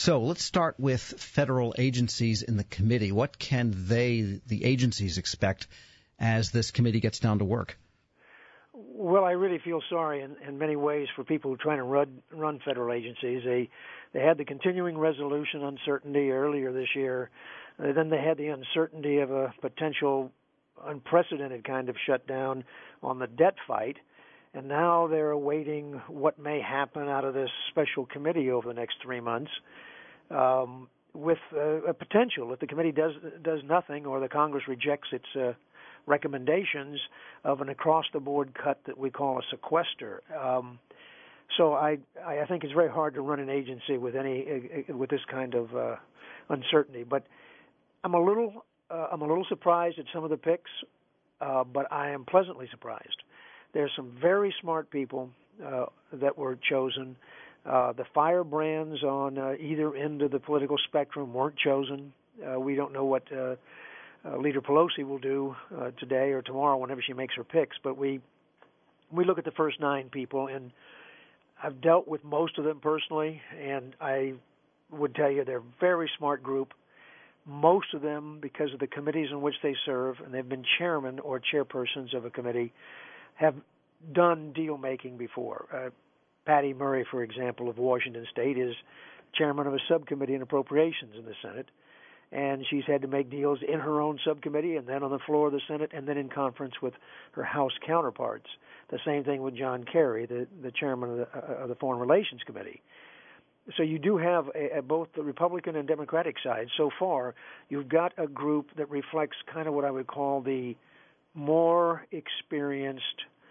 So let's start with federal agencies in the committee. What can the agencies, expect as this committee gets down to work? Well, I really feel sorry in many ways for people who are trying to run federal agencies. They had the continuing resolution uncertainty earlier this year. Then they had the uncertainty of a potential unprecedented kind of shutdown on the debt fight. And now they're awaiting what may happen out of this special committee over the next 3 months, with a potential, if the committee does nothing or the Congress rejects its recommendations, of an across-the-board cut that we call a sequester. So I think it's very hard to run an agency with this kind of uncertainty. But I'm a little surprised at some of the picks, but I am pleasantly surprised. There's some very smart people that were chosen. The firebrands on either end of the political spectrum weren't chosen. We don't know what Leader Pelosi will do today or tomorrow whenever she makes her picks, but we look at the first 9 people, and I've dealt with most of them personally, and I would tell you they're a very smart group. Most of them, because of the committees in which they serve, and they've been chairman or chairpersons of a committee, have done deal-making before. Patty Murray, for example, of Washington State, is chairman of a subcommittee on appropriations in the Senate, and she's had to make deals in her own subcommittee and then on the floor of the Senate and then in conference with her House counterparts. The same thing with John Kerry, the chairman of the Foreign Relations Committee. So you do have both the Republican and Democratic side. So far, you've got a group that reflects kind of what I would call the more experienced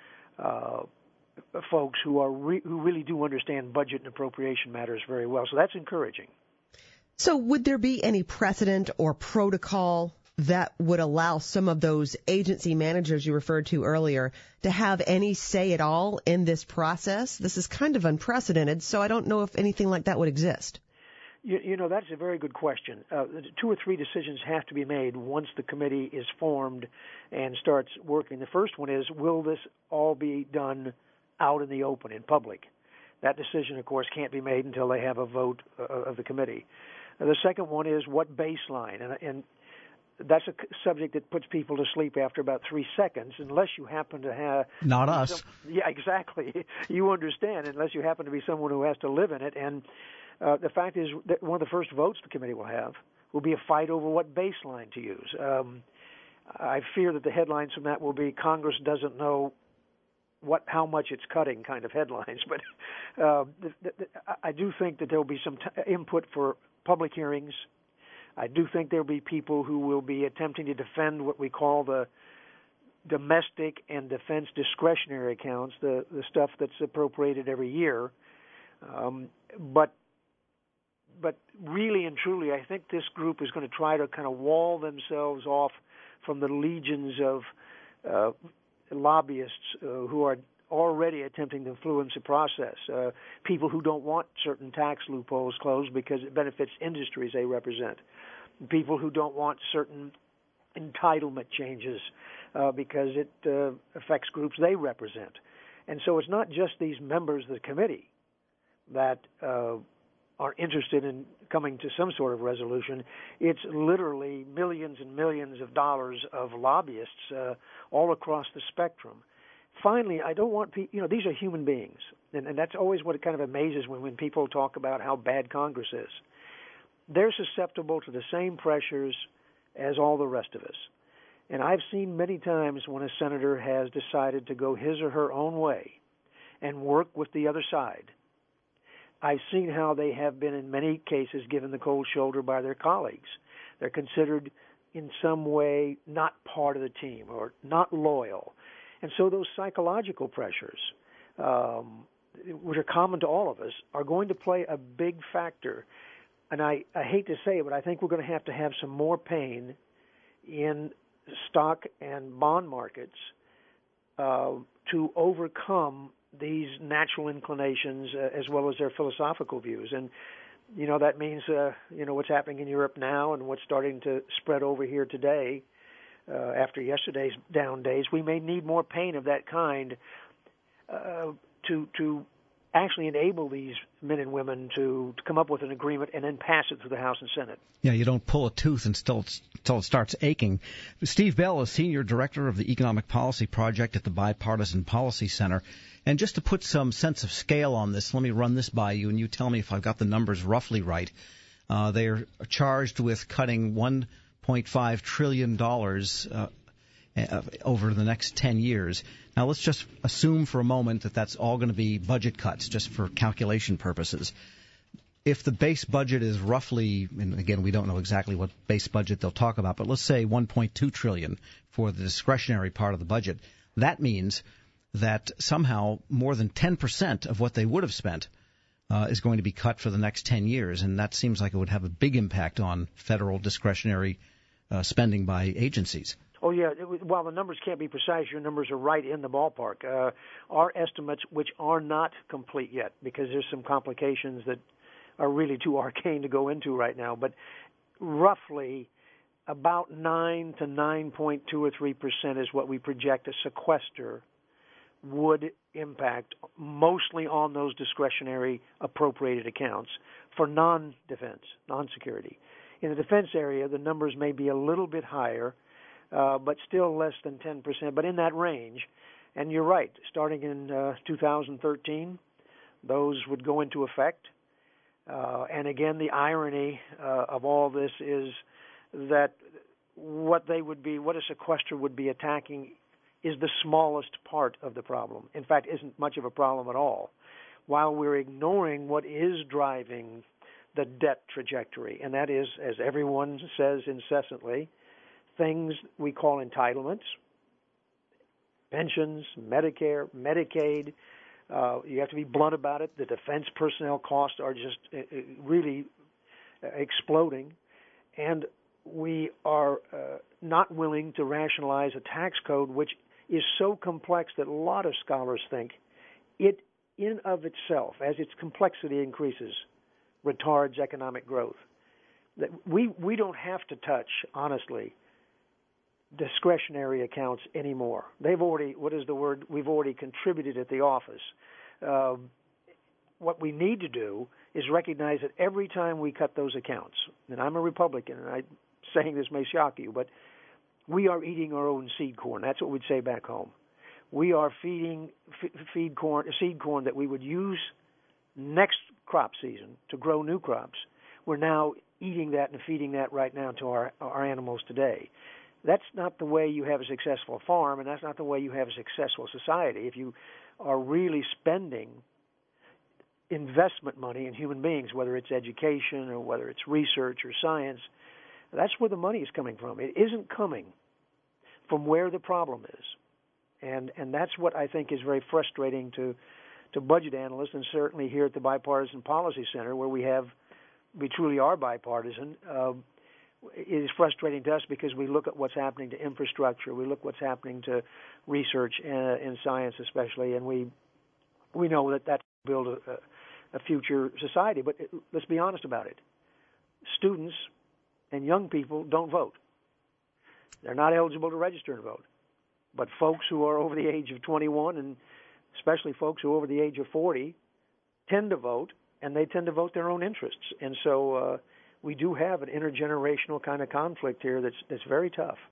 folks who really do understand budget and appropriation matters very well. So that's encouraging. So would there be any precedent or protocol that would allow some of those agency managers you referred to earlier to have any say at all in this process? This is kind of unprecedented, so I don't know if anything like that would exist. You know, that's a very good question. 2 or 3 decisions have to be made once the committee is formed and starts working. The first one is, will this all be done out in the open, in public? That decision, of course, can't be made until they have a vote of the committee. The second one is what baseline, and that's a subject that puts people to sleep after about 3 seconds, unless you happen to have... Not us. Yeah, exactly. You understand, unless you happen to be someone who has to live in it. And the fact is that one of the first votes the committee will have will be a fight over what baseline to use. I fear that the headlines from that will be Congress doesn't know how much it's cutting kind of headlines. But I do think that there will be some input for public hearings. I do think there will be people who will be attempting to defend what we call the domestic and defense discretionary accounts, the stuff that's appropriated every year. But really and truly, I think this group is going to try to kind of wall themselves off from the legions of lobbyists who are already attempting to influence the process, people who don't want certain tax loopholes closed because it benefits industries they represent, people who don't want certain entitlement changes because it affects groups they represent. And so it's not just these members of the committee that are interested in coming to some sort of resolution. It's literally millions and millions of dollars of lobbyists all across the spectrum. Finally, I don't want people, these are human beings, and that's always what kind of amazes me when people talk about how bad Congress is. They're susceptible to the same pressures as all the rest of us. And I've seen many times when a senator has decided to go his or her own way and work with the other side, I've seen how they have been, in many cases, given the cold shoulder by their colleagues. They're considered in some way not part of the team or not loyal. And so those psychological pressures, which are common to all of us, are going to play a big factor. And I hate to say it, but I think we're going to have some more pain in stock and bond markets to overcome these natural inclinations as well as their philosophical views. And, that means, what's happening in Europe now and what's starting to spread over here today after yesterday's down days. We may need more pain of that kind to actually enable these men and women to come up with an agreement and then pass it through the House and Senate. Yeah, you don't pull a tooth until it starts aching. Steve Bell is Senior Director of the Economic Policy Project at the Bipartisan Policy Center. And just to put some sense of scale on this, let me run this by you, and you tell me if I've got the numbers roughly right. They are charged with cutting $1.5 trillion over the next 10 years. Now, let's just assume for a moment that that's all going to be budget cuts, just for calculation purposes. If the base budget is roughly, and again, we don't know exactly what base budget they'll talk about, but let's say $1.2 trillion for the discretionary part of the budget, that means that somehow more than 10% of what they would have spent is going to be cut for the next 10 years, and that seems like it would have a big impact on federal discretionary spending by agencies. Oh, yeah. While the numbers can't be precise, your numbers are right in the ballpark. Our estimates, which are not complete yet, because there's some complications that are really too arcane to go into right now, but roughly about 9 to 9.2 or 3% is what we project a sequester would impact, mostly on those discretionary appropriated accounts for non-defense, non-security. In the defense area, the numbers may be a little bit higher, but still less than 10%, but in that range. And you're right, starting in 2013, those would go into effect. And again, the irony of all this is that what a sequester would be attacking is the smallest part of the problem. In fact, isn't much of a problem at all, while we're ignoring what is driving the debt trajectory, and that is, as everyone says incessantly, things we call entitlements, pensions, Medicare, Medicaid. You have to be blunt about it. The defense personnel costs are just really exploding. And we are not willing to rationalize a tax code which is so complex that a lot of scholars think it in of itself, as its complexity increases, retards economic growth. That we don't have to touch, honestly, discretionary accounts anymore. They've already, we've already contributed at the office. What we need to do is recognize that every time we cut those accounts, and I'm a Republican, and I'm saying this may shock you, but we are eating our own seed corn. That's what we'd say back home. We are feeding seed corn that we would use next crop season to grow new crops. We're now eating that and feeding that right now to our animals today. That's not the way you have a successful farm, and that's not the way you have a successful society. If you are really spending investment money in human beings, whether it's education or whether it's research or science, that's where the money is coming from. It isn't coming from where the problem is. And that's what I think is very frustrating to budget analysts, and certainly here at the Bipartisan Policy Center, where we truly are bipartisan. It is frustrating to us because we look at what's happening to infrastructure, we look what's happening to research in science especially, and we know that that's build a future society. But let's be honest about it. Students and young people don't vote. They're not eligible to register and vote. But folks who are over the age of 21, and especially folks who are over the age of 40, tend to vote, and they tend to vote their own interests. And so we do have an intergenerational kind of conflict here that's very tough.